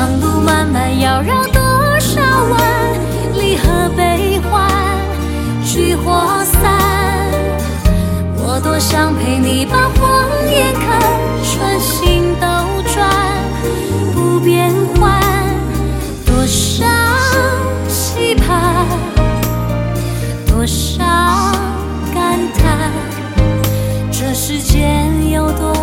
长路漫漫，要绕多少弯？离合悲欢，聚或散。我多想陪你把谎言看穿，心兜转，不变换。多少期盼，多少感叹，这世间有多